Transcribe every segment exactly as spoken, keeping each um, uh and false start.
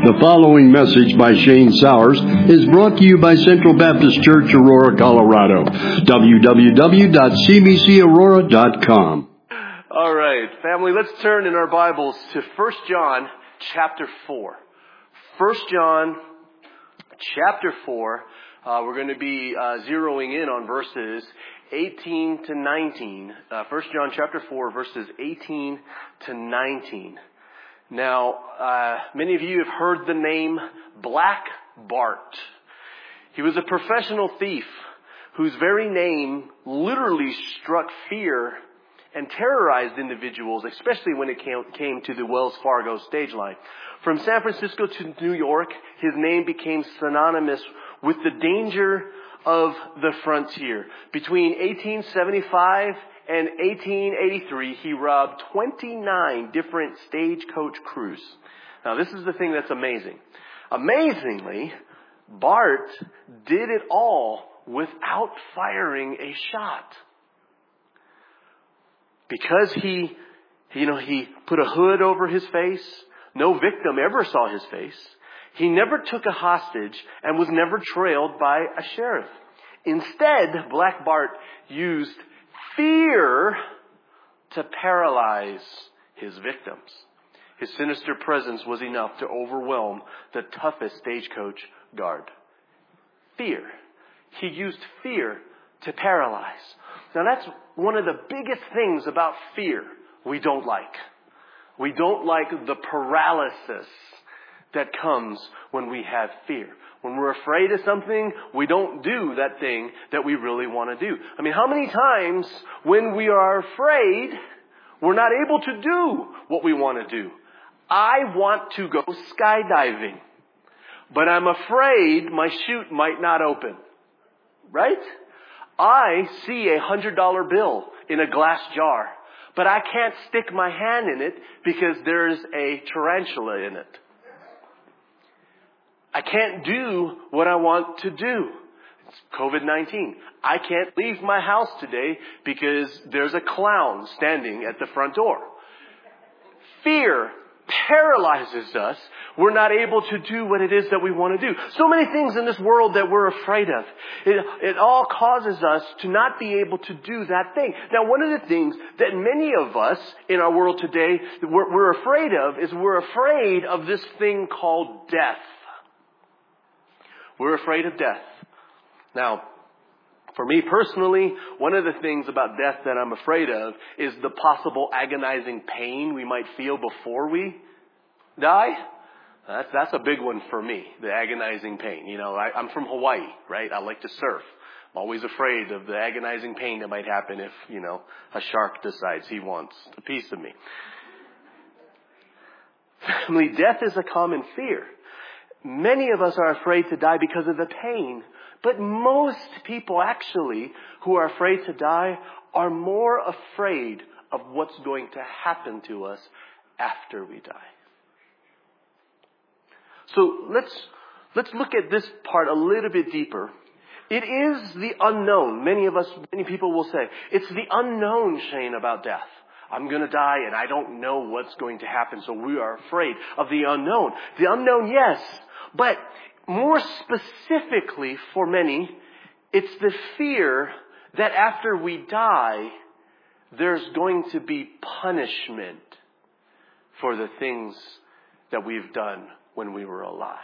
The following message by Shane Sowers is brought to you by Central Baptist Church, Aurora, Colorado. w w w dot c b c aurora dot com. All right, family, let's turn in our Bibles to First John chapter four. First John chapter four. Uh, we're going to be uh, zeroing in on verses eighteen to nineteen. Uh, First John chapter four, verses eighteen to nineteen. Now, uh, many of you have heard the name Black Bart. He was a professional thief whose very name literally struck fear and terrorized individuals, especially when it came, came to the Wells Fargo stage line. From San Francisco to New York, his name became synonymous with the danger of the frontier. Between eighteen seventy-five and eighteen eighty-three, he robbed twenty-nine different stagecoach crews. Now, this is the thing that's amazing. Amazingly, Bart did it all without firing a shot. Because he, you know, he put a hood over his face, no victim ever saw his face. He never took a hostage and was never trailed by a sheriff. Instead, Black Bart used fear to paralyze his victims. His sinister presence was enough to overwhelm the toughest stagecoach guard. Fear. He used fear to paralyze. Now that's one of the biggest things about fear we don't like. We don't like the paralysis that comes when we have fear. When we're afraid of something, we don't do that thing that we really want to do. I mean, how many times when we are afraid, we're not able to do what we want to do? I want to go skydiving, but I'm afraid my chute might not open. Right? I see a hundred dollar bill in a glass jar, but I can't stick my hand in it because there's a tarantula in it. I can't do what I want to do. It's covid nineteen. I can't leave my house today because there's a clown standing at the front door. Fear paralyzes us. We're not able to do what it is that we want to do. So many things in this world that we're afraid of. It, it all causes us to not be able to do that thing. Now, one of the things that many of us in our world today we're, we're afraid of is we're afraid of this thing called death. We're afraid of death. Now, for me personally, one of the things about death that I'm afraid of is the possible agonizing pain we might feel before we die. That's, that's a big one for me, the agonizing pain. You know, I, I'm from Hawaii, right? I like to surf. I'm always afraid of the agonizing pain that might happen if, you know, a shark decides he wants a piece of me. Family, death is a common fear. Many of us are afraid to die because of the pain. But most people actually who are afraid to die are more afraid of what's going to happen to us after we die. So let's, let's look at this part a little bit deeper. It is the unknown. Many of us, many people will say, it's the unknown, Shane, about death. I'm going to die and I don't know what's going to happen, so we are afraid of the unknown. The unknown, yes. But more specifically for many, it's the fear that after we die, there's going to be punishment for the things that we've done when we were alive.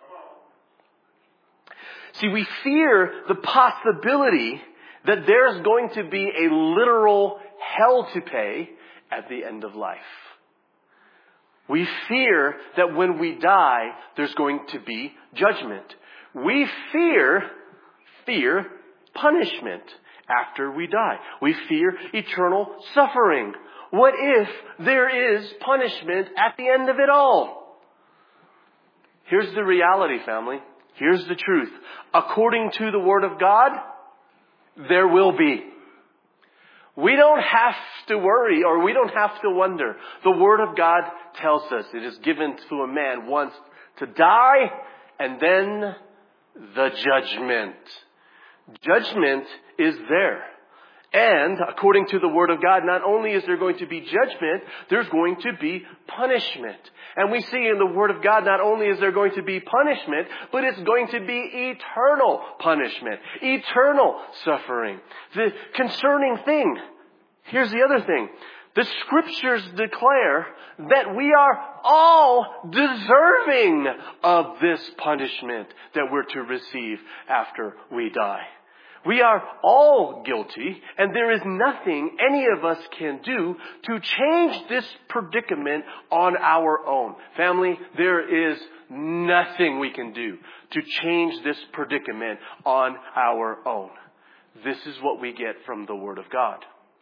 See, we fear the possibility that there's going to be a literal hell to pay at the end of life. We fear that when we die, there's going to be judgment. We fear, fear punishment after we die. We fear eternal suffering. What if there is punishment at the end of it all? Here's the reality, family. Here's the truth. According to the Word of God, there will be. We don't have to worry or we don't have to wonder. The Word of God tells us it is given to a man once to die and then the judgment. Judgment is there. And according to the Word of God, not only is there going to be judgment, there's going to be punishment. And we see in the Word of God, not only is there going to be punishment, but it's going to be eternal punishment, eternal suffering. The concerning thing, here's the other thing. The Scriptures declare that we are all deserving of this punishment that we're to receive after we die. We are all guilty, and there is nothing any of us can do to change this predicament on our own. Family, there is nothing we can do to change this predicament on our own. This is what we get from the Word of God.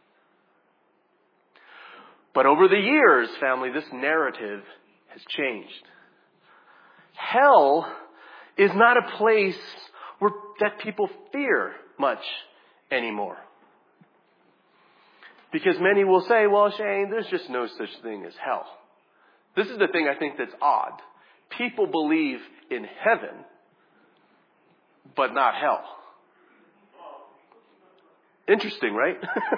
But over the years, family, this narrative has changed. Hell is not a place where that people fear much anymore. Because many will say, well, Shane, there's just no such thing as hell. This is the thing I think that's odd. People believe in heaven, but not hell. Interesting, right?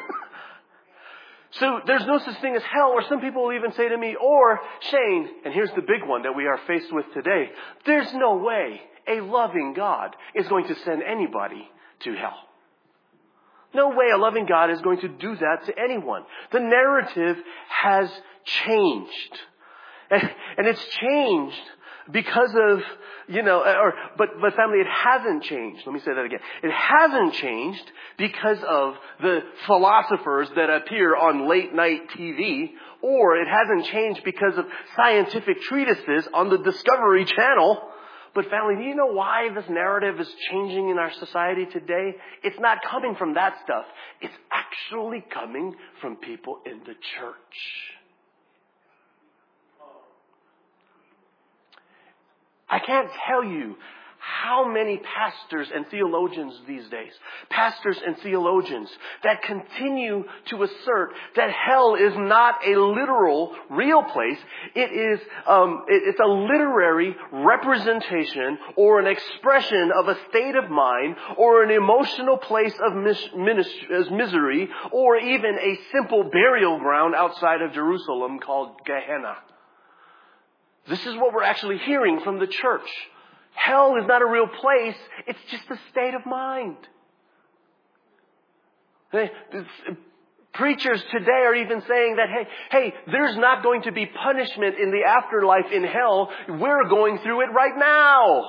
So there's no such thing as hell, or some people will even say to me, or Shane, and here's the big one that we are faced with today, there's no way a loving God is going to send anybody to hell. No way a loving God is going to do that to anyone. The narrative has changed. And, and it's changed because of, you know, or, but, but family, it hasn't changed. Let me say that again. It hasn't changed because of the philosophers that appear on late night T V, or it hasn't changed because of scientific treatises on the Discovery Channel. But family, do you know why this narrative is changing in our society today? It's not coming from that stuff. It's actually coming from people in the church. I can't tell you how many pastors and theologians these days, pastors and theologians that continue to assert that hell is not a literal, real place. It is, um, it, it's a literary representation or an expression of a state of mind or an emotional place of mis- minis- misery or even a simple burial ground outside of Jerusalem called Gehenna. This is what we're actually hearing from the church. Hell is not a real place. It's just a state of mind. Preachers today are even saying that, hey, hey, there's not going to be punishment in the afterlife in hell. We're going through it right now.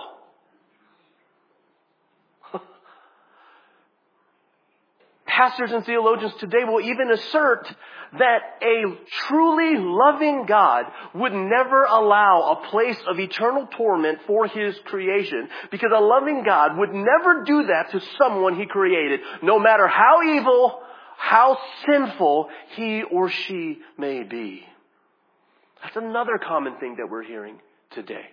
Pastors and theologians today will even assert that a truly loving God would never allow a place of eternal torment for His creation, because a loving God would never do that to someone He created, no matter how evil, how sinful he or she may be. That's another common thing that we're hearing today.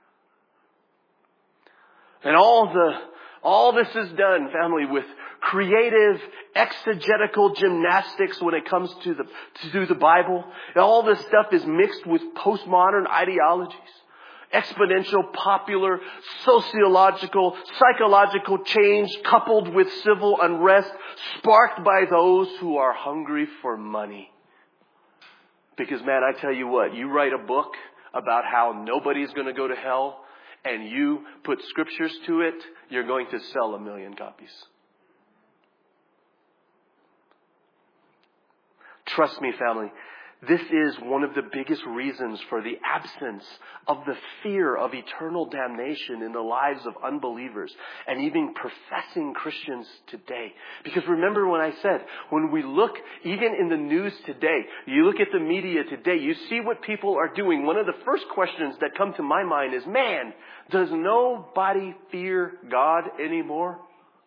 And all the All this is done, family, with creative exegetical gymnastics when it comes to the to the Bible. And all this stuff is mixed with postmodern ideologies. Exponential, popular, sociological, psychological change coupled with civil unrest sparked by those who are hungry for money. Because, man, I tell you what, you write a book about how nobody's going to go to hell, and you put scriptures to it, you're going to sell a million copies. Trust me, family, this is one of the biggest reasons for the absence of the fear of eternal damnation in the lives of unbelievers and even professing Christians today. Because remember when I said, when we look even in the news today, you look at the media today, you see what people are doing. One of the first questions that come to my mind is, man, does nobody fear God anymore?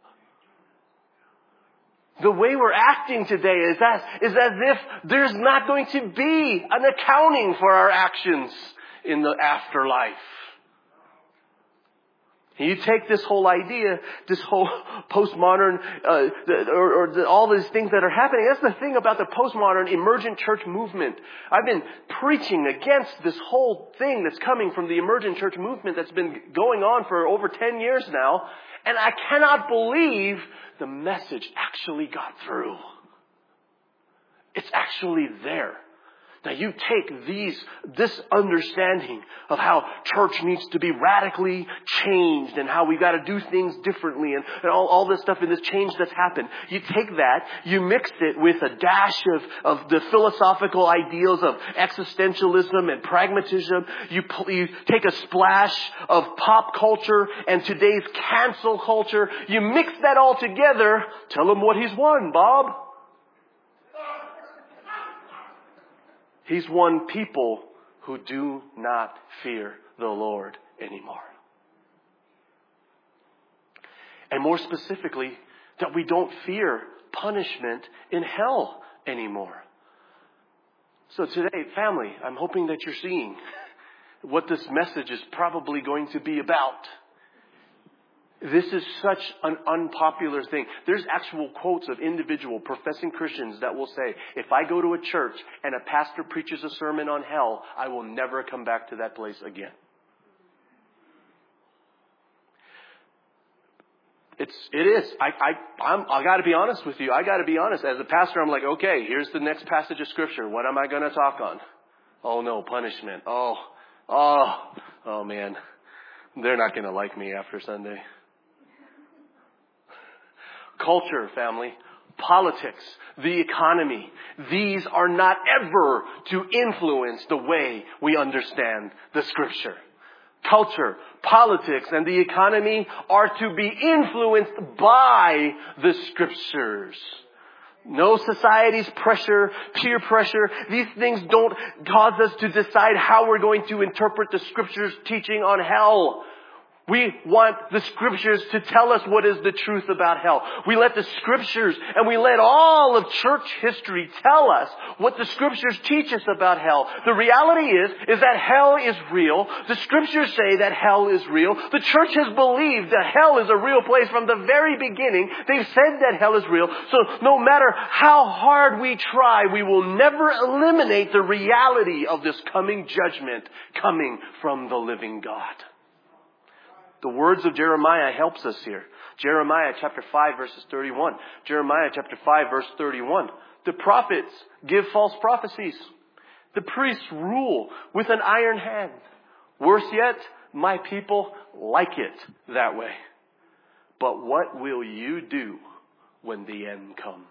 The way we're acting today is that is as if there's not going to be an accounting for our actions in the afterlife. You take this whole idea, this whole postmodern, uh, the, or, or the, all these things that are happening. That's the thing about the postmodern emergent church movement. I've been preaching against this whole thing that's coming from the emergent church movement that's been going on for over ten years now. And I cannot believe the message actually got through. It's actually there. Now you take these, this understanding of how church needs to be radically changed and how we got to do things differently and, and all, all this stuff and this change that's happened. You take that, you mix it with a dash of, of the philosophical ideals of existentialism and pragmatism. You, you take a splash of pop culture and today's cancel culture. You mix that all together. Tell him what he's won, Bob. He's won people who do not fear the Lord anymore. And more specifically, that we don't fear punishment in hell anymore. So today, family, I'm hoping that you're seeing what this message is probably going to be about. This is such an unpopular thing. There's actual quotes of individual professing Christians that will say, if I go to a church and a pastor preaches a sermon on hell, I will never come back to that place again. It's, it is. I, I, I'm, I gotta be honest with you. I gotta be honest. As a pastor, I'm like, okay, here's the next passage of scripture. What am I gonna talk on? Oh no, punishment. Oh, oh, oh man. They're not gonna like me after Sunday. Culture, family, politics, the economy. These are not ever to influence the way we understand the scripture. Culture, politics, and the economy are to be influenced by the scriptures. No society's pressure, peer pressure. These things don't cause us to decide how we're going to interpret the scriptures' teaching on hell. We want the scriptures to tell us what is the truth about hell. We let the scriptures and we let all of church history tell us what the scriptures teach us about hell. The reality is, is that hell is real. The scriptures say that hell is real. The church has believed that hell is a real place from the very beginning. They've said that hell is real. So no matter how hard we try, we will never eliminate the reality of this coming judgment coming from the living God. The words of Jeremiah helps us here. Jeremiah chapter five verses thirty-one. Jeremiah chapter five verse thirty-one. The prophets give false prophecies. The priests rule with an iron hand. Worse yet, my people like it that way. But what will you do when the end comes?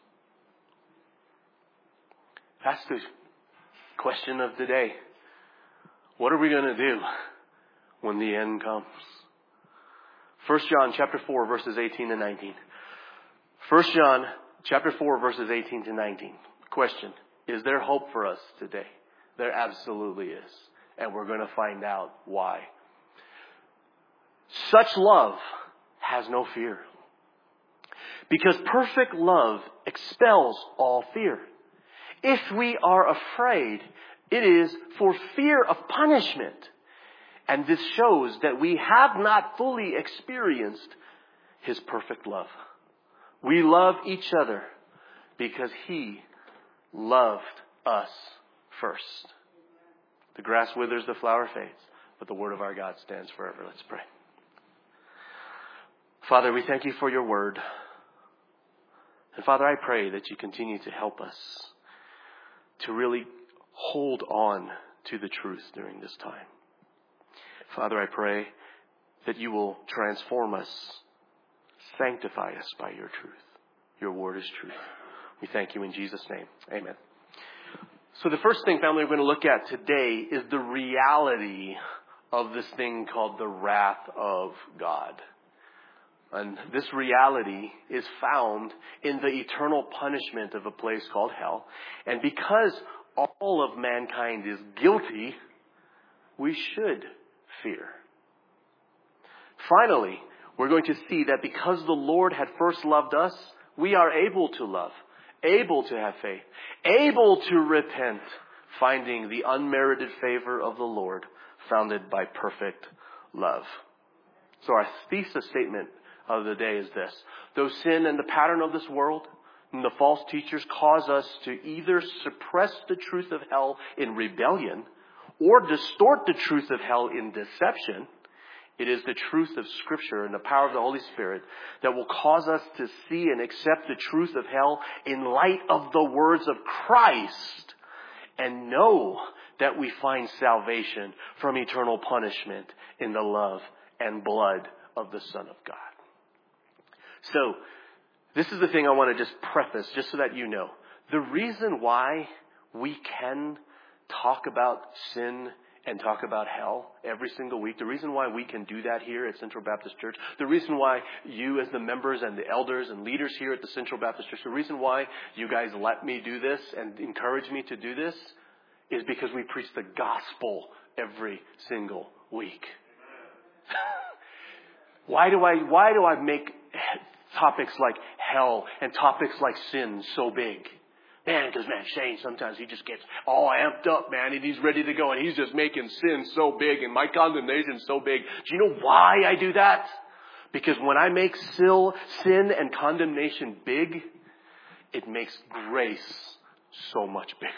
That's the question of the day. What are we going to do when the end comes? First John chapter four verses eighteen to nineteen. First John chapter four verses eighteen to nineteen. Question. Is there hope for us today? There absolutely is. And we're going to find out why. Such love has no fear. Because perfect love expels all fear. If we are afraid, it is for fear of punishment. And this shows that we have not fully experienced His perfect love. We love each other because He loved us first. The grass withers, the flower fades, but the word of our God stands forever. Let's pray. Father, we thank you for your word. And Father, I pray that you continue to help us to really hold on to the truth during this time. Father, I pray that you will transform us, sanctify us by your truth. Your word is truth. We thank you in Jesus' name. Amen. So the first thing, family, we're going to look at today is the reality of this thing called the wrath of God. And this reality is found in the eternal punishment of a place called hell. And because all of mankind is guilty, we should fear. Finally, we're going to see that because the Lord had first loved us, we are able to love, able to have faith, able to repent, finding the unmerited favor of the Lord founded by perfect love. So our thesis statement of the day is this. Though sin and the pattern of this world and the false teachers cause us to either suppress the truth of hell in rebellion or distort the truth of hell in deception, it is the truth of Scripture and the power of the Holy Spirit that will cause us to see and accept the truth of hell in light of the words of Christ and know that we find salvation from eternal punishment in the love and blood of the Son of God. So, this is the thing I want to just preface, just so that you know. The reason why we can talk about sin and talk about hell every single week, the reason why we can do that here at Central Baptist Church, the reason why you as the members and the elders and leaders here at the Central Baptist Church, the reason why you guys let me do this and encourage me to do this is because we preach the gospel every single week. Why do I, why do I make topics like hell and topics like sin so big? Man, because man, Shane, sometimes he just gets all amped up, man, and he's ready to go, and he's just making sin so big, and my condemnation so big. Do you know why I do that? Because when I make sin and condemnation big, it makes grace so much bigger.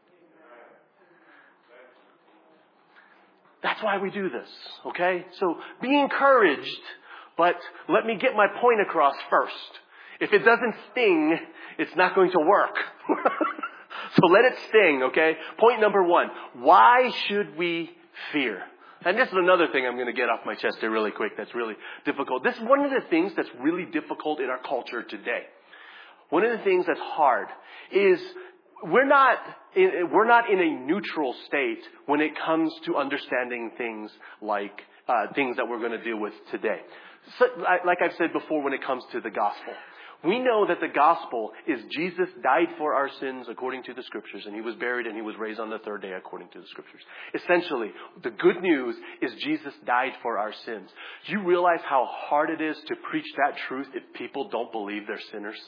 That's why we do this, okay? So be encouraged, but let me get my point across first. If it doesn't sting, it's not going to work. So let it sting, okay? Point number one. Why should we fear? And this is another thing I'm going to get off my chest here really quick that's really difficult. This is one of the things that's really difficult in our culture today. One of the things that's hard is we're not in, we're not in a neutral state when it comes to understanding things like uh, things that we're going to deal with today. So, like I've said before, when it comes to the gospel. We know that the gospel is Jesus died for our sins according to the Scriptures, and he was buried and he was raised on the third day according to the Scriptures. Essentially, the good news is Jesus died for our sins. Do you realize how hard it is to preach that truth if people don't believe they're sinners?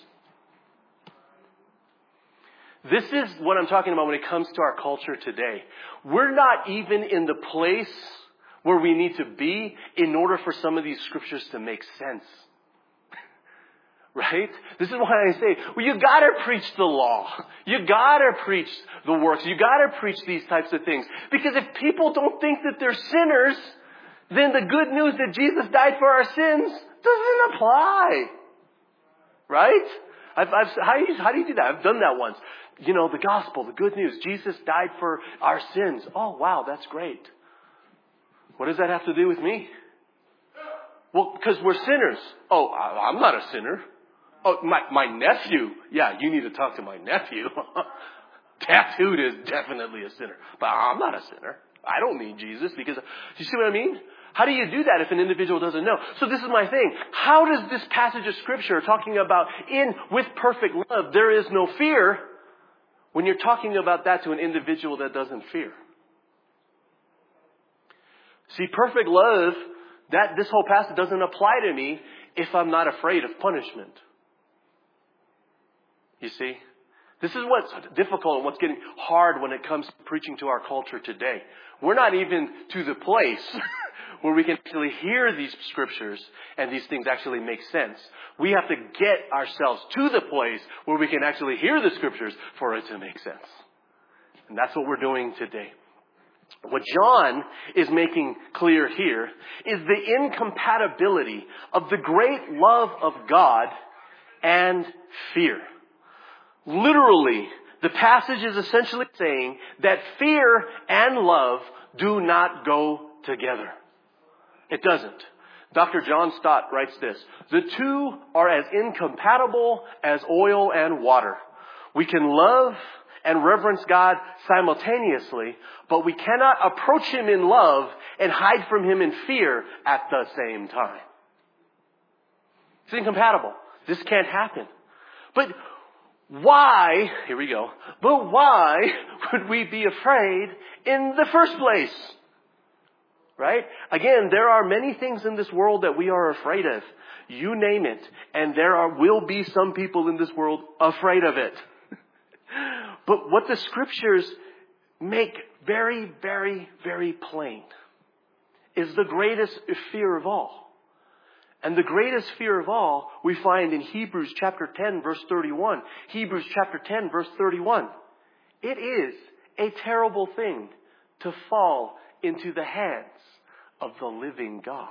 This is what I'm talking about when it comes to our culture today. We're not even in the place where we need to be in order for some of these Scriptures to make sense. Right? This is why I say, well, you gotta preach the law. You gotta preach the works. You gotta preach these types of things. Because if people don't think that they're sinners, then the good news that Jesus died for our sins doesn't apply. Right? I've, I've, how, do you, how do you do that? I've done that once. You know, the gospel, the good news. Jesus died for our sins. Oh, wow, that's great. What does that have to do with me? Well, because we're sinners. Oh, I, I'm not a sinner. Oh, my, my nephew. Yeah, you need to talk to my nephew. Tattooed is definitely a sinner. But I'm not a sinner. I don't need Jesus because, you see what I mean? How do you do that if an individual doesn't know? So this is my thing. How does this passage of Scripture talking about in with perfect love, there is no fear, when you're talking about that to an individual that doesn't fear? See, perfect love, that this whole passage doesn't apply to me if I'm not afraid of punishment. You see? This is what's difficult and what's getting hard when it comes to preaching to our culture today. We're not even to the place where we can actually hear these Scriptures and these things actually make sense. We have to get ourselves to the place where we can actually hear the Scriptures for it to make sense. And that's what we're doing today. What John is making clear here is the incompatibility of the great love of God and fear. Literally, the passage is essentially saying that fear and love do not go together. It doesn't. Doctor John Stott writes this: the two are as incompatible as oil and water. We can love and reverence God simultaneously, but we cannot approach Him in love and hide from Him in fear at the same time. It's incompatible. This can't happen. But why, here we go, but why would we be afraid in the first place? Right? Again, there are many things in this world that we are afraid of. You name it. And there are will be some people in this world afraid of it. But what the Scriptures make very, very, very plain is the greatest fear of all. And the greatest fear of all we find in Hebrews chapter ten, verse thirty-one. Hebrews chapter ten, verse thirty-one. It is a terrible thing to fall into the hands of the living God.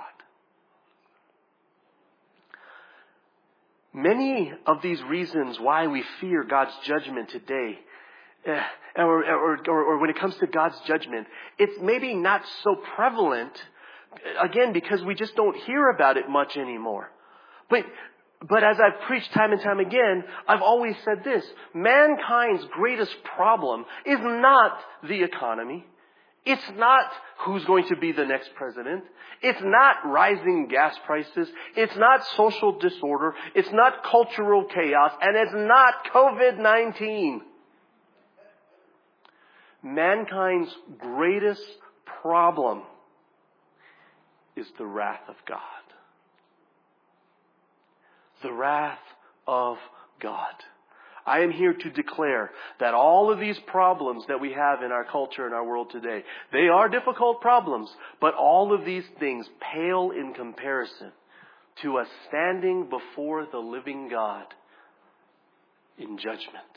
Many of these reasons why we fear God's judgment today, uh, or, or, or, or when it comes to God's judgment, it's maybe not so prevalent, again, because we just don't hear about it much anymore. But, but as I've preached time and time again, I've always said this: mankind's greatest problem is not the economy. It's not who's going to be the next president. It's not rising gas prices. It's not social disorder. It's not cultural chaos. And it's not covid nineteen. Mankind's greatest problem is the wrath of God. The wrath of God. I am here to declare that all of these problems that we have in our culture and our world today, they are difficult problems, but all of these things pale in comparison to us standing before the living God in judgment.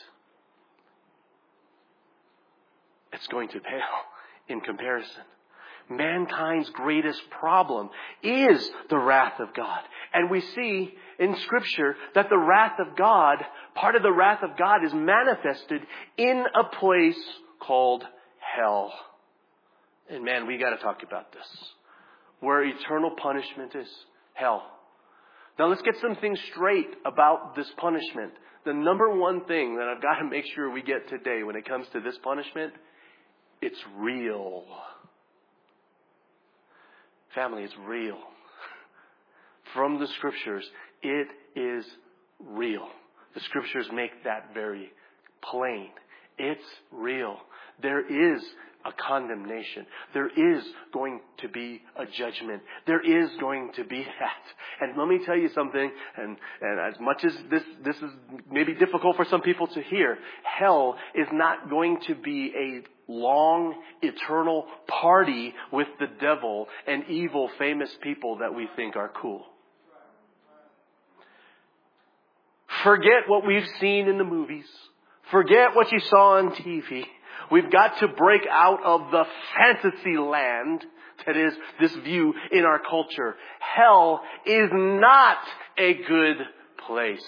It's going to pale in comparison. Mankind's greatest problem is the wrath of God. And we see in Scripture that the wrath of God, part of the wrath of God is manifested in a place called hell. And man, we got to talk about this. Where eternal punishment is, hell. Now let's get some things straight about this punishment. The number one thing that I've got to make sure we get today when it comes to this punishment, it's real. Family, it's real. From the Scriptures, it is real. The Scriptures make that very plain. It's real. There is a condemnation. There is going to be a judgment. There is going to be that. And let me tell you something, and, and as much as this, this is maybe difficult for some people to hear, hell is not going to be a long, eternal party with the devil and evil, famous people that we think are cool. Forget what we've seen in the movies. Forget what you saw on T V. We've got to break out of the fantasy land that is this view in our culture. Hell is not a good place.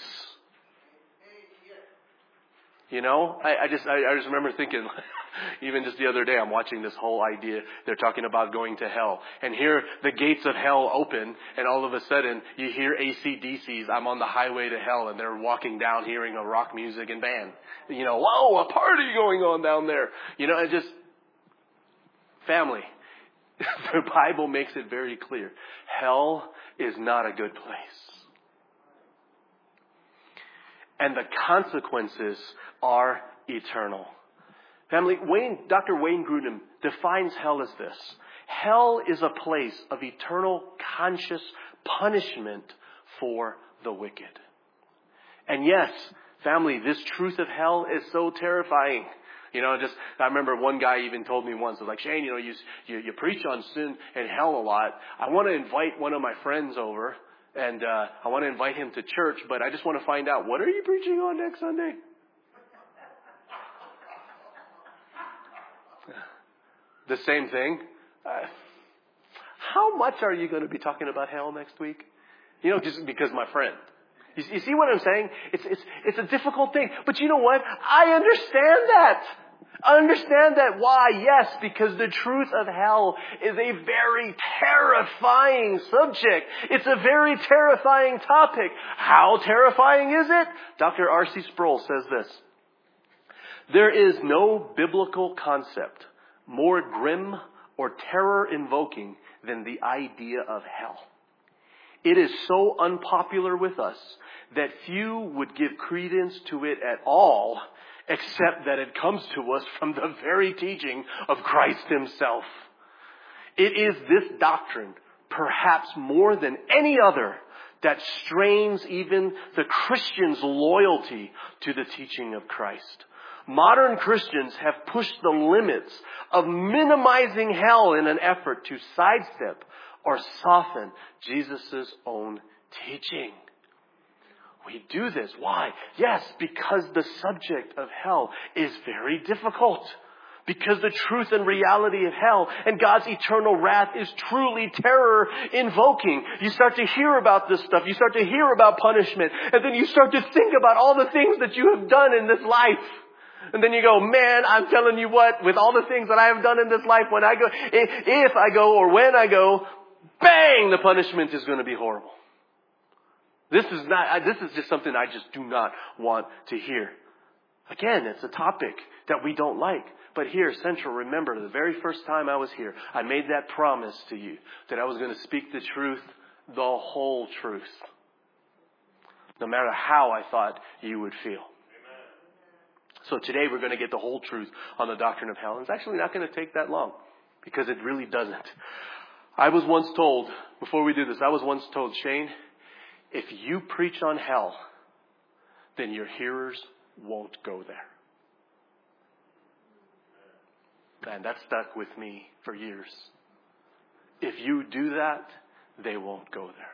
You know, I, I just I, I just remember thinking, even just the other day, I'm watching this whole idea. They're talking about going to hell. And here, the gates of hell open, and all of a sudden, you hear A C D C's, I'm on the highway to hell, and they're walking down hearing a rock music and band. You know, whoa, a party going on down there. You know, it just, family. The Bible makes it very clear. Hell is not a good place. And the consequences are eternal. Family, Wayne, Doctor Wayne Grudem defines hell as this. Hell is a place of eternal conscious punishment for the wicked. And yes, family, this truth of hell is so terrifying. You know, just, I remember one guy even told me once, like, Shane, you know, you, you, you preach on sin and hell a lot. I want to invite one of my friends over, and uh, I want to invite him to church, but I just want to find out, what are you preaching on next Sunday? The same thing. Uh, how much are you going to be talking about hell next week? You know, just because my friend. You, you see what I'm saying? It's, it's, it's a difficult thing. But you know what? I understand that. I understand that. Why? Yes, because the truth of hell is a very terrifying subject. It's a very terrifying topic. How terrifying is it? Doctor R C Sproul says this. There is no biblical concept more grim or terror-invoking than the idea of hell. It is so unpopular with us that few would give credence to it at all, except that it comes to us from the very teaching of Christ Himself. It is this doctrine, perhaps more than any other, that strains even the Christian's loyalty to the teaching of Christ. Modern Christians have pushed the limits of minimizing hell in an effort to sidestep or soften Jesus' own teaching. We do this. Why? Yes, because the subject of hell is very difficult. Because the truth and reality of hell and God's eternal wrath is truly terror invoking. You start to hear about this stuff. You start to hear about punishment. And then you start to think about all the things that you have done in this life. And then you go, man, I'm telling you what, with all the things that I have done in this life, when I go, if I go or when I go, bang, the punishment is going to be horrible. This is not, this is just something I just do not want to hear. Again, it's a topic that we don't like. But here, Central, remember, the very first time I was here, I made that promise to you that I was going to speak the truth, the whole truth. No matter how I thought you would feel. So today we're going to get the whole truth on the doctrine of hell. And it's actually not going to take that long because it really doesn't. I was once told, before we do this, I was once told, Shane, if you preach on hell, then your hearers won't go there. Man, that stuck with me for years. If you do that, they won't go there.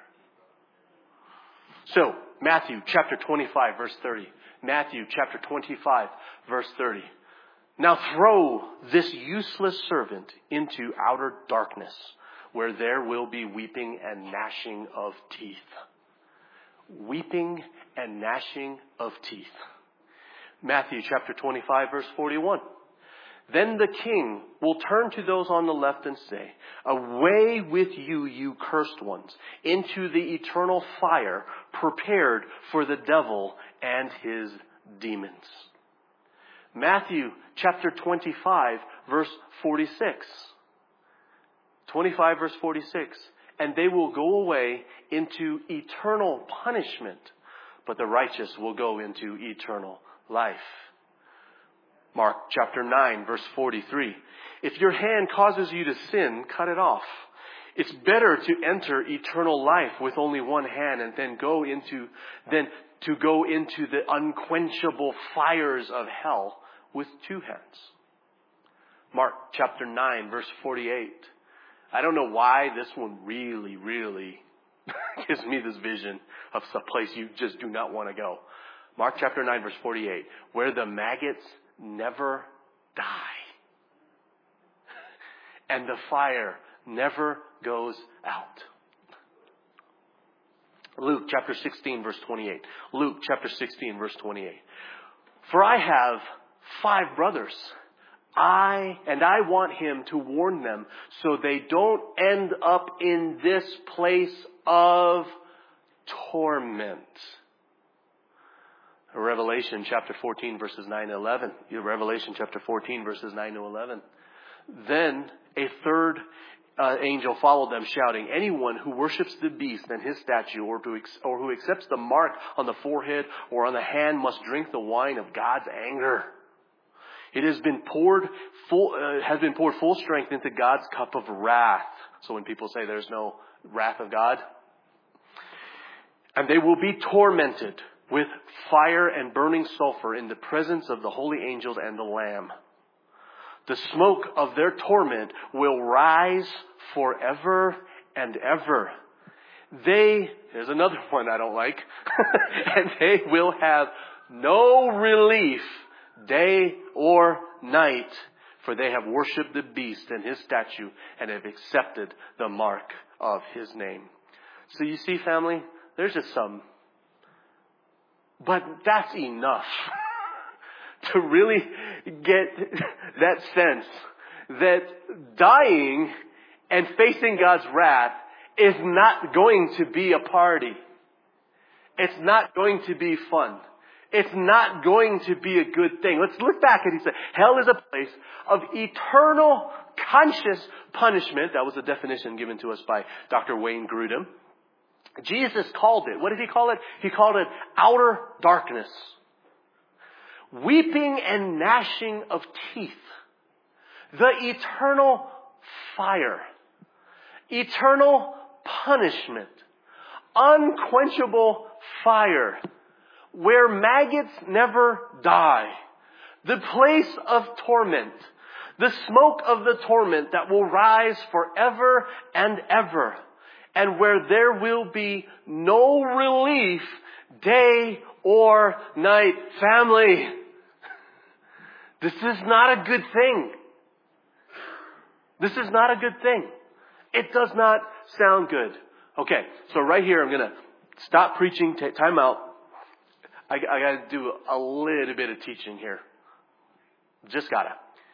So, Matthew chapter twenty-five, verse thirty. Matthew chapter twenty-five, verse thirty. Now throw this useless servant into outer darkness, where there will be weeping and gnashing of teeth. Weeping and gnashing of teeth. Matthew chapter twenty-five, verse forty-one. Then the king will turn to those on the left and say, away with you, you cursed ones, into the eternal fire prepared for the devil and his demons. Matthew chapter twenty-five, verse forty-six. twenty-five, verse forty-six. And they will go away into eternal punishment, but the righteous will go into eternal life. Mark chapter nine, verse forty-three. If your hand causes you to sin, cut it off. It's better to enter eternal life with only one hand and then go into, than to go into the unquenchable fires of hell with two hands. Mark chapter nine, verse forty-eight. I don't know why this one really, really gives me this vision of some place you just do not want to go. Mark chapter nine, verse forty-eight. Where the maggots never die. And the fire never goes out. Luke chapter sixteen, verse twenty-eight. Luke chapter sixteen, verse twenty-eight. For I have five brothers. I, and I want him to warn them so they don't end up in this place of torment. Revelation chapter fourteen, verses nine to eleven. Revelation chapter fourteen, verses nine to eleven. Then a third uh, angel followed them, shouting, anyone who worships the beast and his statue, or, to ex- or who accepts the mark on the forehead or on the hand, must drink the wine of God's anger. It has been poured full, uh, has been poured full strength into God's cup of wrath. So when people say there's no wrath of God, and they will be tormented with fire and burning sulfur in the presence of the holy angels and the Lamb. The smoke of their torment will rise forever and ever. They, there's another one I don't like, and they will have no relief day or night, for they have worshipped the beast and his statue and have accepted the mark of his name. So you see, family, there's just some. But that's enough to really get that sense that dying and facing God's wrath is not going to be a party. It's not going to be fun. It's not going to be a good thing. Let's look back and he said, hell is a place of eternal conscious punishment. That was the definition given to us by Doctor Wayne Grudem. Jesus called it, what did he call it? He called it outer darkness. Weeping and gnashing of teeth. The eternal fire. Eternal punishment. Unquenchable fire. Where maggots never die. The place of torment. The smoke of the torment that will rise forever and ever. and where there will be no relief day or night. Family, this is not a good thing. This is not a good thing. It does not sound good. Okay, so right here I'm going to stop preaching, t- time out. I, I got to do a little bit of teaching here. Just got to.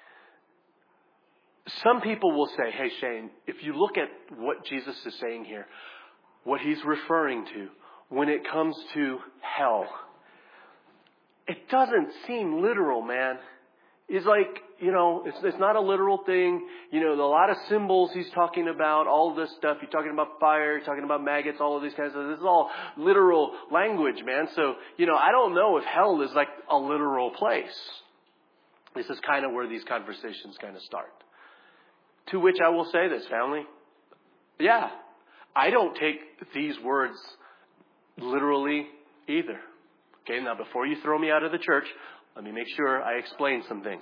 Some people will say, hey Shane, if you look at what Jesus is saying here, what he's referring to when it comes to hell, it doesn't seem literal, man. It's like, you know, it's, it's not a literal thing. You know, a lot of symbols he's talking about, all of this stuff. You're talking about fire, you're talking about maggots, all of these kinds of stuff. This is all literal language, man. So, you know, I don't know if hell is like a literal place. This is kind of where these conversations kind of start. To which I will say this, family. Yeah, I don't take these words literally either. Okay, now before you throw me out of the church, let me make sure I explain some things.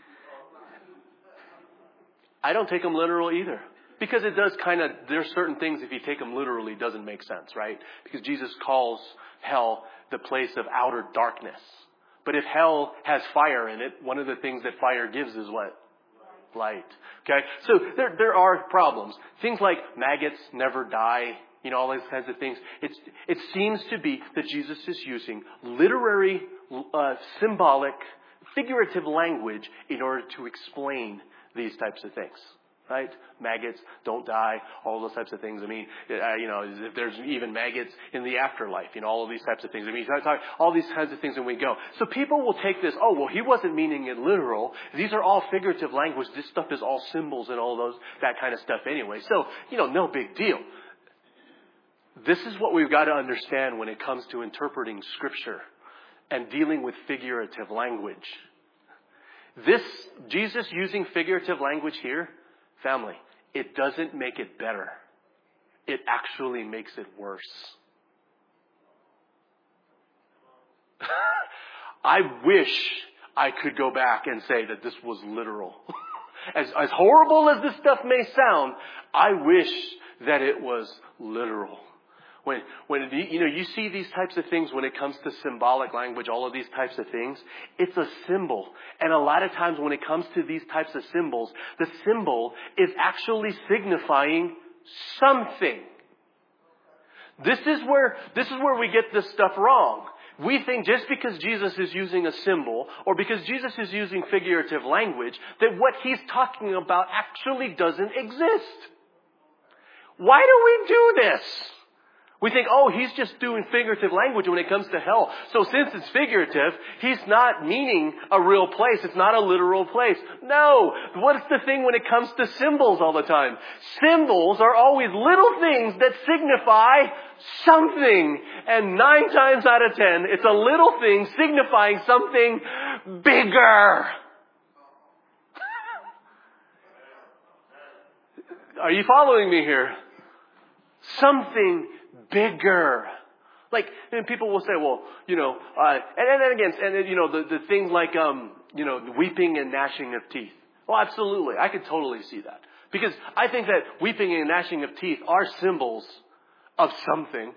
I don't take them literal either. Because it does kind of, there's certain things if you take them literally doesn't make sense, right? Because Jesus calls hell the place of outer darkness. But if hell has fire in it, one of the things that fire gives is what? Light. Okay? So there there are problems. Things like maggots never die, you know, all these kinds of things. It's, it seems to be that Jesus is using literary, uh, symbolic, figurative language in order to explain these types of things. Right? Maggots don't die, all those types of things. I mean, uh, you know, if there's even maggots in the afterlife, you know, all of these types of things. I mean, talk, all these kinds of things when we go. So people will take this, oh, well, he wasn't meaning it literal. These are all figurative language. This stuff is all symbols and all those, that kind of stuff anyway. So, you know, no big deal. This is what we've got to understand when it comes to interpreting Scripture and dealing with figurative language. This, Jesus using figurative language here, family, it doesn't make it better. It actually makes it worse. I wish I could go back and say that this was literal. As, as horrible as this stuff may sound, I wish that it was literal. When, when, you know, you see these types of things when it comes to symbolic language, all of these types of things, it's a symbol. And a lot of times when it comes to these types of symbols, the symbol is actually signifying something. This is where, this is where we get this stuff wrong. We think just because Jesus is using a symbol or because Jesus is using figurative language, that what he's talking about actually doesn't exist. Why do we do this? We think, oh, he's just doing figurative language when it comes to hell. So since it's figurative, he's not meaning a real place. It's not a literal place. No. What's the thing when it comes to symbols all the time? Symbols are always little things that signify something. And nine times out of ten, it's a little thing signifying something bigger. Are you following me here? Something bigger. Like, and people will say, well, you know, uh, and, and then again, and then, you know, the, the things like, um, you know, weeping and gnashing of teeth. Well, absolutely. I could totally see that. Because I think that weeping and gnashing of teeth are symbols of something.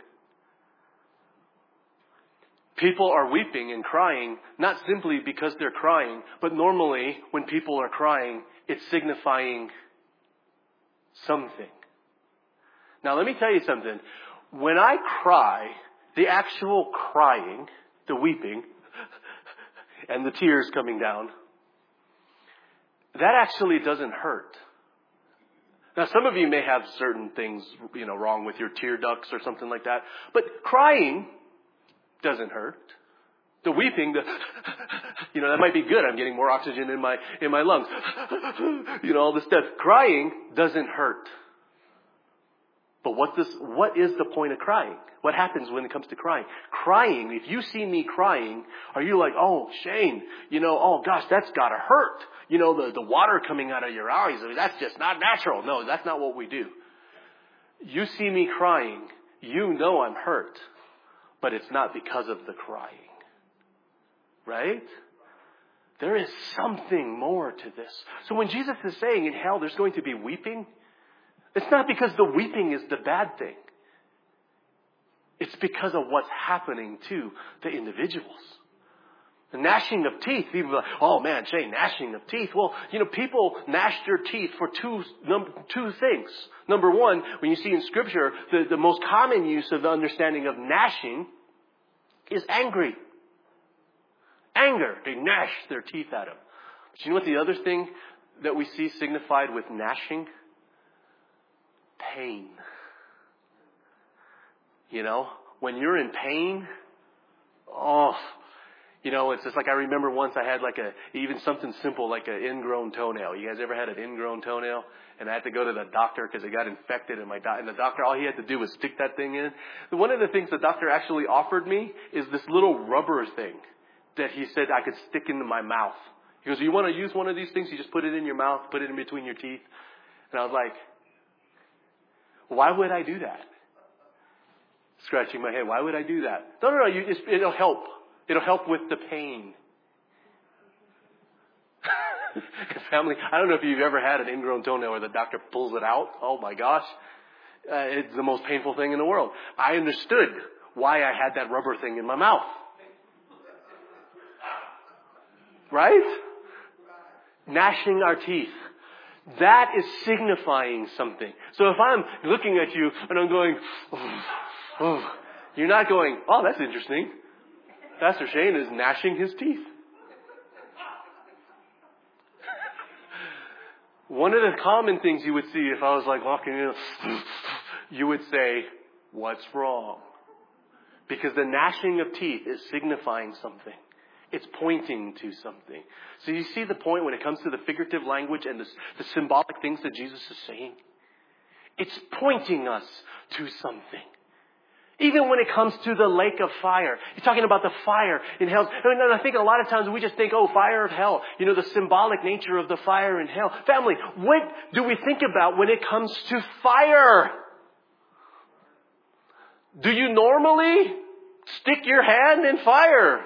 People are weeping and crying, not simply because they're crying, but normally when people are crying, it's signifying something. Now, let me tell you something. When I cry, the actual crying, the weeping, and the tears coming down, that actually doesn't hurt. Now, some of you may have certain things, you know, wrong with your tear ducts or something like that. But crying doesn't hurt. The weeping, the, you know, that might be good. I'm getting more oxygen in my, in my lungs. You know, all this stuff. Crying doesn't hurt. But what this, what is the point of crying? What happens when it comes to crying? Crying, if you see me crying, are you like, oh, Shane, you know, oh gosh, that's gotta hurt. You know, the, the water coming out of your eyes, I mean, that's just not natural. No, that's not what we do. You see me crying, you know I'm hurt, but it's not because of the crying. Right? There is something more to this. So when Jesus is saying in hell there's going to be weeping, It's not because the weeping is the bad thing. It's because of what's happening to the individuals. The gnashing of teeth. People are like, oh man, Shane, gnashing of teeth. Well, you know, people gnash their teeth for two, num- two things. Number one, when you see in Scripture, the, the most common use of the understanding of gnashing is angry. Anger. They gnash their teeth at him. But you know what the other thing that we see signified with gnashing? Pain. You know, when you're in pain, oh, you know, it's just like I remember once I had like a, even something simple like an ingrown toenail. You guys ever had an ingrown toenail? And I had to go to the doctor because it got infected and my do- and the doctor, all he had to do was stick that thing in. One of the things the doctor actually offered me is this little rubber thing that he said I could stick into my mouth. He goes, you want to use one of these things? You just put it in your mouth, put it in between your teeth. And I was like, why would I do that? Scratching my head. Why would I do that? No, no, no. You, it's, it'll help. It'll help with the pain. Family, I don't know if you've ever had an ingrown toenail where the doctor pulls it out. Oh my gosh. Uh, it's the most painful thing in the world. I understood why I had that rubber thing in my mouth. Right? Gnashing our teeth. That is signifying something. So if I'm looking at you and I'm going, oh, oh, you're not going, oh, that's interesting. Pastor Shane is gnashing his teeth. One of the common things you would see if I was like walking in, you would say, what's wrong? Because the gnashing of teeth is signifying something. It's pointing to something. So you see the point when it comes to the figurative language and the, the symbolic things that Jesus is saying? It's pointing us to something. Even when it comes to the lake of fire. He's talking about the fire in hell. And I think a lot of times we just think, oh, fire of hell. You know, the symbolic nature of the fire in hell. Family, what do we think about when it comes to fire? Do you normally stick your hand in fire?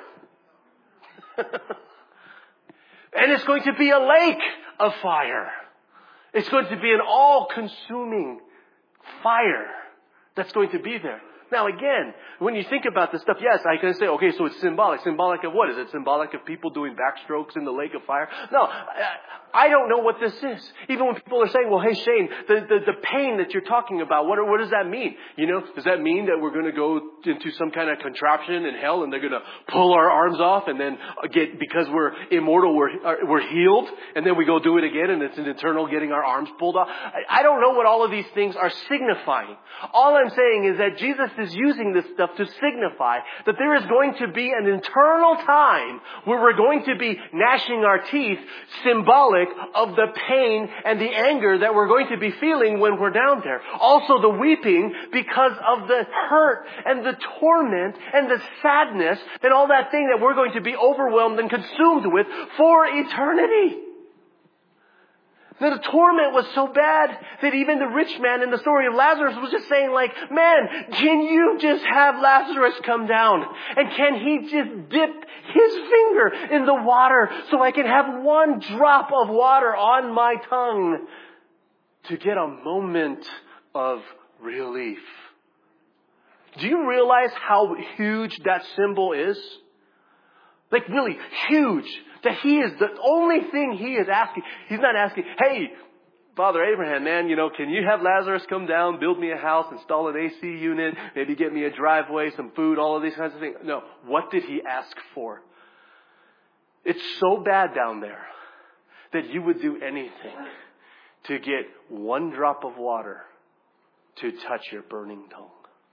And it's going to be a lake of fire. It's going to be an all-consuming fire that's going to be there. Now again, when you think about this stuff, yes, I can say, okay, so it's symbolic. Symbolic of what? Is it symbolic of people doing backstrokes in the lake of fire? No, I don't know what this is. Even when people are saying, well, hey, Shane, the, the, the pain that you're talking about, what, what does that mean? You know, does that mean that we're going to go into some kind of contraption in hell and they're going to pull our arms off and then get, because we're immortal, we're, we're healed, and then we go do it again and it's an eternal getting our arms pulled off? I, I don't know what all of these things are signifying. All I'm saying is that Jesus is using this stuff to signify that there is going to be an eternal time where we're going to be gnashing our teeth, symbolic of the pain and the anger that we're going to be feeling when we're down there. Also the weeping because of the hurt and the torment and the sadness and all that thing that we're going to be overwhelmed and consumed with for eternity. The torment was so bad that even the rich man in the story of Lazarus was just saying like, man, can you just have Lazarus come down? And can he just dip his finger in the water so I can have one drop of water on my tongue to get a moment of relief? Do you realize how huge that symbol is? Like really huge. That he is the only thing he is asking. He's not asking, hey, Father Abraham, man, you know, can you have Lazarus come down, build me a house, install an A C unit, maybe get me a driveway, some food, all of these kinds of things. No. What did he ask for? It's so bad down there that you would do anything to get one drop of water to touch your burning tongue.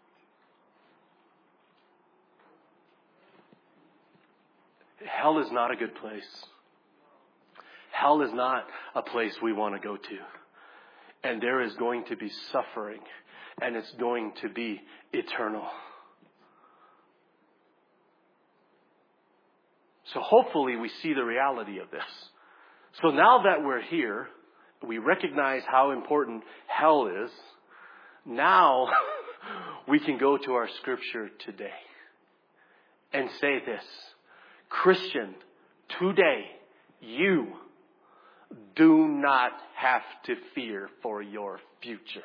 Hell is not a good place. Hell is not a place we want to go to. And there is going to be suffering. And it's going to be eternal. So hopefully we see the reality of this. So now that we're here, we recognize how important hell is. Now we can go to our scripture today and say this. Christian, today, you do not have to fear for your future.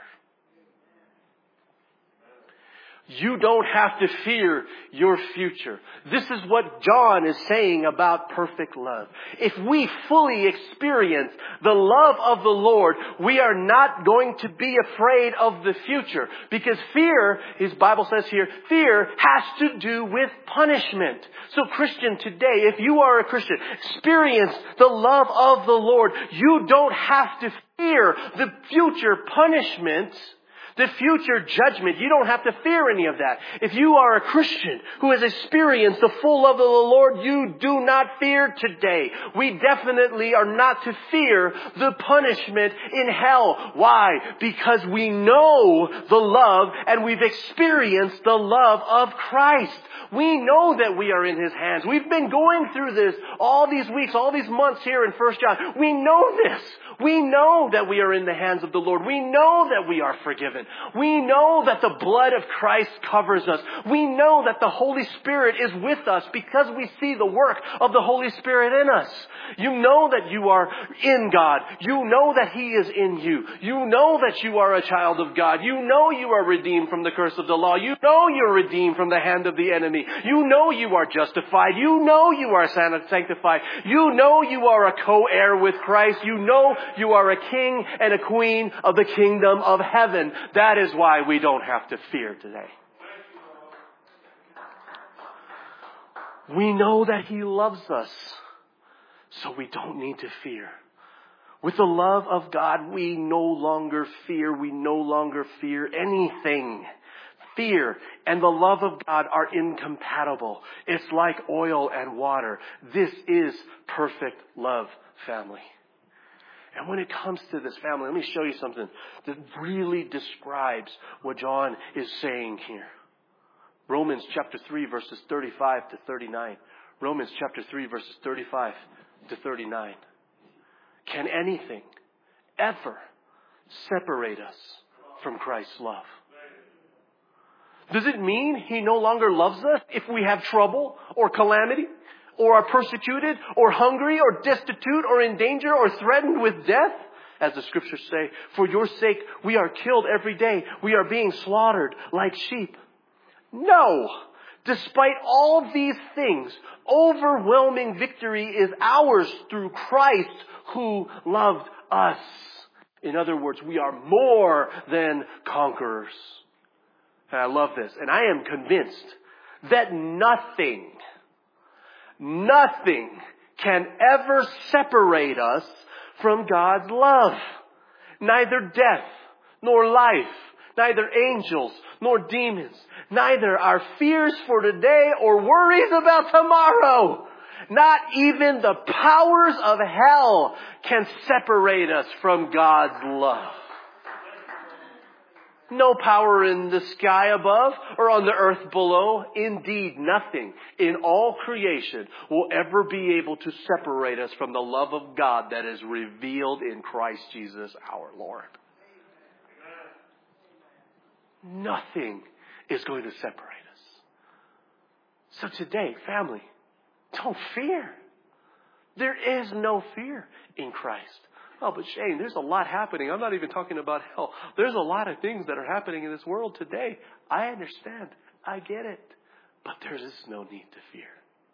You don't have to fear your future. This is what John is saying about perfect love. If we fully experience the love of the Lord, we are not going to be afraid of the future. Because fear, his Bible says here, fear has to do with punishment. So Christian, today, if you are a Christian, experience the love of the Lord. You don't have to fear the future punishment, the future judgment. You don't have to fear any of that. If you are a Christian who has experienced the full love of the Lord, you do not fear today. We definitely are not to fear the punishment in hell. Why? Because we know the love and we've experienced the love of Christ. We know that we are in His hands. We've been going through this all these weeks, all these months here in First John. We know this. We know that we are in the hands of the Lord. We know that we are forgiven. We know that the blood of Christ covers us. We know that the Holy Spirit is with us because we see the work of the Holy Spirit in us. You know that you are in God. You know that He is in you. You know that you are a child of God. You know you are redeemed from the curse of the law. You know you're redeemed from the hand of the enemy. You know you are justified. You know you are sanctified. You know you are a co-heir with Christ. You know you are a king and a queen of the kingdom of heaven. That is why we don't have to fear today. We know that He loves us, so we don't need to fear. With the love of God, we no longer fear. We no longer fear anything. Fear and the love of God are incompatible. It's like oil and water. This is perfect love, family. And when it comes to this, family, let me show you something that really describes what John is saying here. Romans chapter three, verses thirty-five to thirty-nine. Romans chapter three, verses thirty-five to thirty-nine. Can anything ever separate us from Christ's love? Does it mean He no longer loves us if we have trouble or calamity, or are persecuted, or hungry, or destitute, or in danger, or threatened with death? As the scriptures say, for your sake we are killed every day. We are being slaughtered like sheep. No! Despite all these things, overwhelming victory is ours through Christ who loved us. In other words, we are more than conquerors. And I love this. And I am convinced that nothing, nothing can ever separate us from God's love. Neither death, nor life, neither angels, nor demons, neither our fears for today or worries about tomorrow. Not even the powers of hell can separate us from God's love. No power in the sky above or on the earth below. Indeed, nothing in all creation will ever be able to separate us from the love of God that is revealed in Christ Jesus our Lord. Nothing is going to separate us. So today, family, don't fear. There is no fear in Christ. Oh, but Shane, there's a lot happening. I'm not even talking about hell. There's a lot of things that are happening in this world today. I understand. I get it. But there is no need to fear.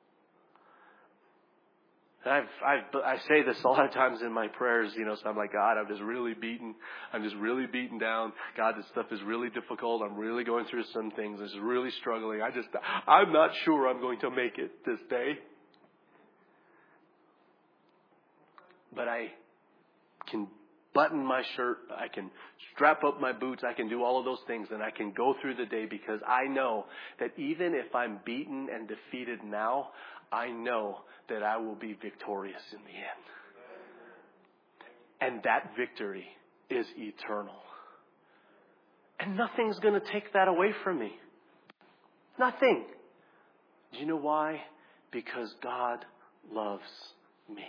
I've, I've, I say this a lot of times in my prayers, you know, so I'm like, God, I'm just really beaten. I'm just really beaten down. God, this stuff is really difficult. I'm really going through some things. This is really struggling. I just, I'm not sure I'm going to make it this day. But I can button my shirt, I can strap up my boots, I can do all of those things, and I can go through the day because I know that even if I'm beaten and defeated now, I know that I will be victorious in the end. And that victory is eternal. And nothing's going to take that away from me. Nothing. Do you know why? Because God loves me.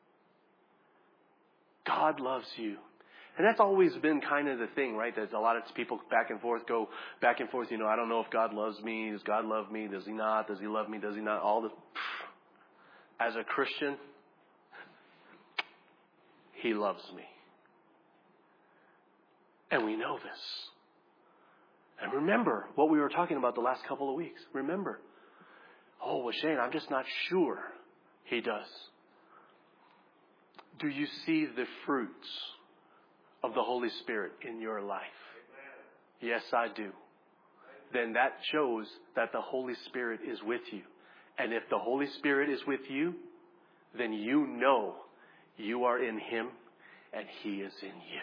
God loves you. And that's always been kind of the thing, right? There's a lot of people back and forth, go back and forth. You know, I don't know if God loves me. Does God love me? Does He not? Does He love me? Does He not? All the, as a Christian, He loves me. And we know this. And remember what we were talking about the last couple of weeks. Remember. Oh, well, Shane, I'm just not sure. He does. Do you see the fruits of the Holy Spirit in your life? Yes, I do. Then that shows that the Holy Spirit is with you. And if the Holy Spirit is with you, then you know you are in Him and He is in you.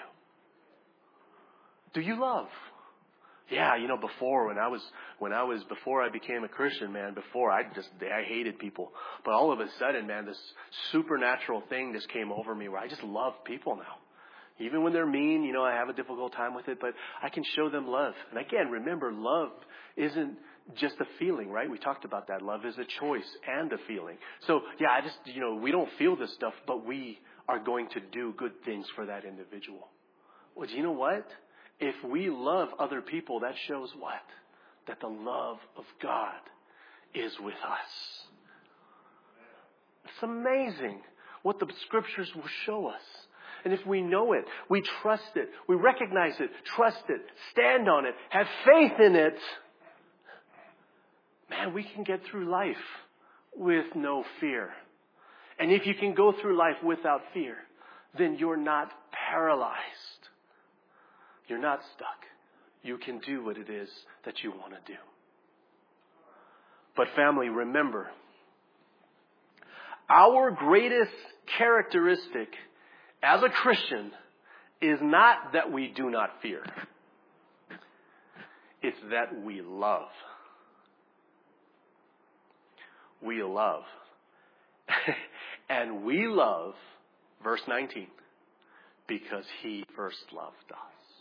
Do you love? Yeah, you know, before when I was, when I was, before I became a Christian, man, before I just, I hated people. But all of a sudden, man, this supernatural thing just came over me where I just love people now. Even when they're mean, you know, I have a difficult time with it, but I can show them love. And again, remember, love isn't just a feeling, right? We talked about that. Love is a choice and a feeling. So, yeah, I just, you know, we don't feel this stuff, but we are going to do good things for that individual. Well, do you know what? If we love other people, that shows what? That the love of God is with us. It's amazing what the scriptures will show us. And if we know it, we trust it, we recognize it, trust it, stand on it, have faith in it, man, we can get through life with no fear. And if you can go through life without fear, then you're not paralyzed. You're not stuck. You can do what it is that you want to do. But family, remember, our greatest characteristic as a Christian is not that we do not fear. It's that we love. We love. And we love, verse nineteen, because He first loved us.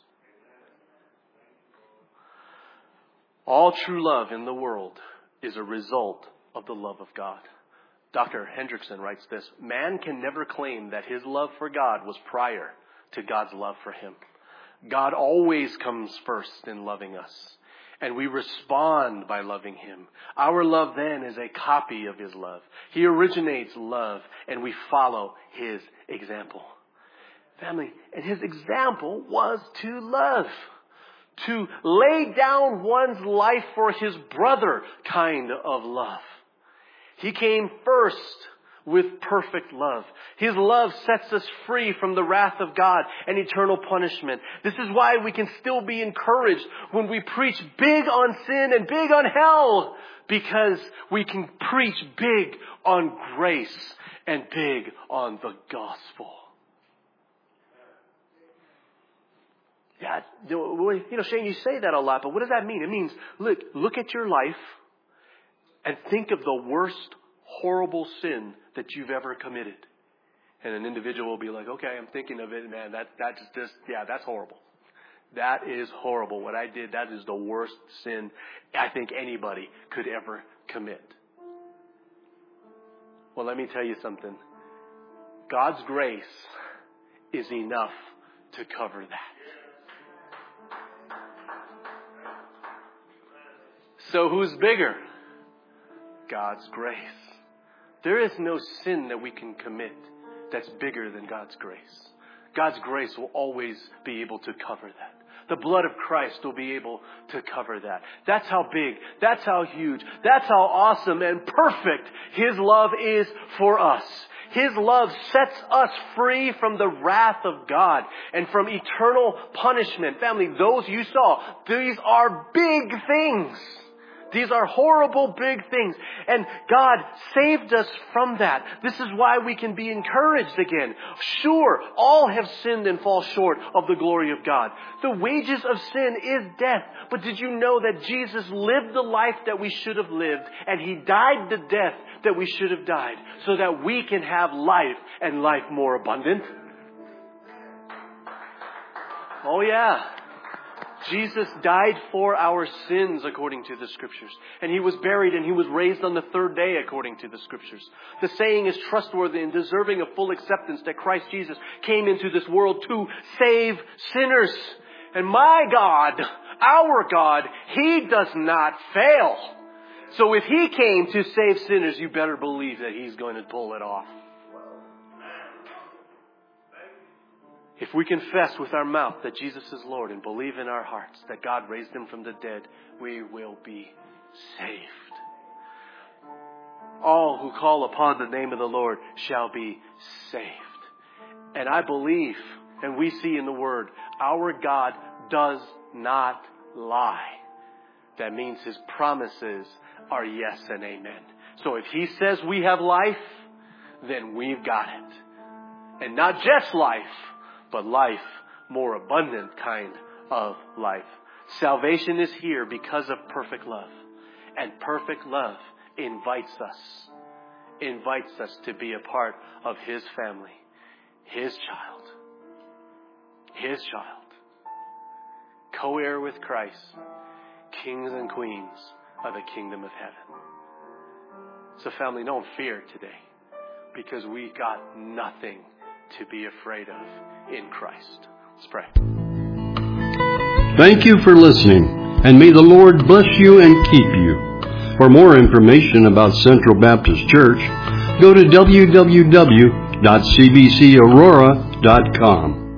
All true love in the world is a result of the love of God. Doctor Hendrickson writes this: man can never claim that his love for God was prior to God's love for him. God always comes first in loving us, and we respond by loving Him. Our love then is a copy of His love. He originates love, and we follow His example. Family, and His example was to love. To lay down one's life for his brother kind of love. He came first with perfect love. His love sets us free from the wrath of God and eternal punishment. This is why we can still be encouraged when we preach big on sin and big on hell. Because we can preach big on grace and big on the gospel. Yeah, you know, Shane, you say that a lot, but what does that mean? It means, look, look at your life and think of the worst, horrible sin that you've ever committed. And an individual will be like, okay, I'm thinking of it, man, that, that's just, yeah, that's horrible. That is horrible. What I did, that is the worst sin I think anybody could ever commit. Well, let me tell you something. God's grace is enough to cover that. So who's bigger? God's grace. There is no sin that we can commit that's bigger than God's grace. God's grace will always be able to cover that. The blood of Christ will be able to cover that. That's how big, that's how huge, that's how awesome and perfect His love is for us. His love sets us free from the wrath of God and from eternal punishment. Family, those you saw, these are big things. These are horrible big things. And God saved us from that. This is why we can be encouraged again. Sure, all have sinned and fall short of the glory of God. The wages of sin is death. But did you know that Jesus lived the life that we should have lived, and He died the death that we should have died, so that we can have life and life more abundant? Oh yeah. Jesus died for our sins according to the Scriptures. And He was buried and He was raised on the third day according to the Scriptures. The saying is trustworthy and deserving of full acceptance that Christ Jesus came into this world to save sinners. And my God, our God, He does not fail. So if He came to save sinners, you better believe that He's going to pull it off. If we confess with our mouth that Jesus is Lord and believe in our hearts that God raised him from the dead, we will be saved. All who call upon the name of the Lord shall be saved. And I believe, and we see in the Word, our God does not lie. That means his promises are yes and amen. So if he says we have life, then we've got it. And not just life, but life, more abundant kind of life. Salvation is here because of perfect love. And perfect love invites us, invites us to be a part of his family, his child, his child, co-heir with Christ, kings and queens of the kingdom of heaven. So family, don't fear today, because we got nothing to be afraid of in Christ. Let's pray. Thank you for listening, and may the Lord bless you and keep you. For more information about Central Baptist Church, go to w w w dot c b c aurora dot com.